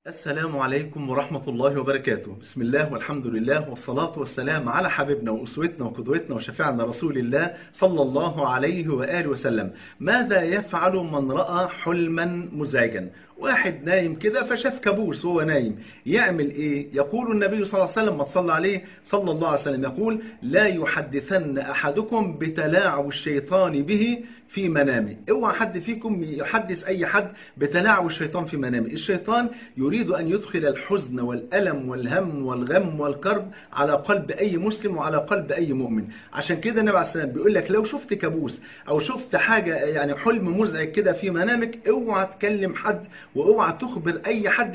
السلام عليكم ورحمة الله وبركاته. بسم الله والحمد لله والصلاة والسلام على حبيبنا وأسوتنا وقدوتنا وشفيعنا رسول الله صلى الله عليه وآله وسلم. ماذا يفعل من رأى حلما مزعجا؟ واحد نايم كده فشاف كابوس وهو نايم، يعمل ايه؟ يقول النبي صلى الله عليه وسلم، ما تصلى عليه صلى الله عليه وسلم، يقول: لا يحدثن أحدكم بتلاعب الشيطان به في منامه. اوعى حد فيكم يحدث اي حد بتلاعب الشيطان في منامه. الشيطان يريد ان يدخل الحزن والالم والهم والغم والكرب على قلب اي مسلم وعلى قلب اي مؤمن. عشان كده النبي عليه الصلاه والسلام بيقول لك: لو شفت كابوس او شفت حاجه يعني حلم مزعج كده في منامك، اوعى تكلم حد واوعى تخبر اي حد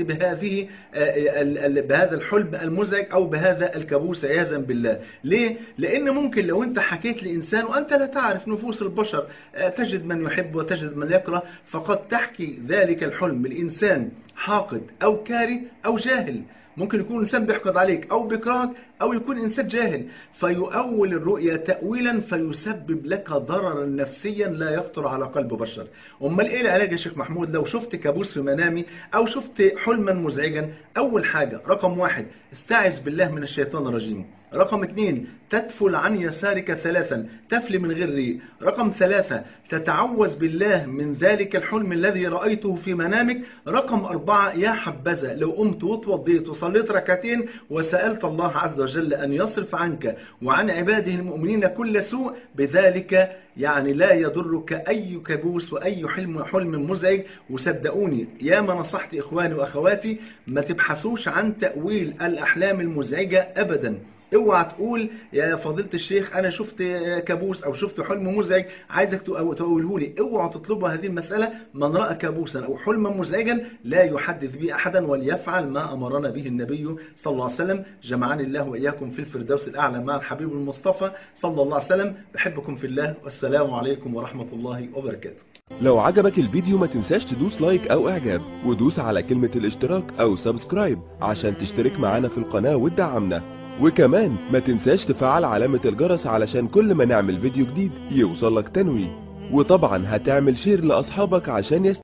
بهذا الحلم المزعج او بهذا الكابوس عياذا بالله. ليه؟ لان ممكن لو انت حكيت لانسان وانت لا تعرف نفوس البشر، تجد من يحب وتجد من يكره، فقد تحكي ذلك الحلم لإنسان حاقد أو كاره أو جاهل. ممكن يكون إنسان بيحقد عليك أو بيكرهك، أو يكون إنسان جاهل فيؤول الرؤيا تأويلا فيسبب لك ضررا نفسيا لا يخطر على قلب بشر. أمال إيه العلاج يا شيخ محمود لو شفت كابوس في منامي أو شفت حلما مزعجا؟ أول حاجة، رقم واحد، استعذ بالله من الشيطان الرجيم. رقم اثنين، تدفل عن يسارك ثلاثا، تفل من غير ريق. رقم ثلاثة، تتعوذ بالله من ذلك الحلم الذي رأيته في منامك. رقم أربعة، يا حبذا لو قمت وتوضيت وصليت ركعتين وسألت الله عز وجل أن يصرف عنك وعن عباده المؤمنين كل سوء، بذلك يعني لا يضرك أي كابوس وأي حلم مزعج. وصدقوني يا ما نصحت إخواني وأخواتي، ما تبحثوش عن تأويل الأحلام المزعجة أبدا. اوعى تقول يا فضيلة الشيخ انا شفت كابوس او شفت حلم مزعج عايزك تقوله لي. اوعى تطلبوا هذه المسألة. من رأى كابوسا او حلما مزعجا لا يحدث به احدا، وليفعل ما امرنا به النبي صلى الله عليه وسلم. جمعني الله واياكم في الفردوس الاعلى مع الحبيب المصطفى صلى الله عليه وسلم. بحبكم في الله، والسلام عليكم ورحمة الله وبركاته. لو عجبك الفيديو ما تنساش تدوس لايك او اعجاب، ودوس على كلمة الاشتراك او سبسكرايب عشان تشترك معانا في القناة وتدعمنا. وكمان ما تنساش تفعل علامة الجرس علشان كل ما نعمل فيديو جديد يوصلك تنويه. وطبعا هتعمل شير لاصحابك عشان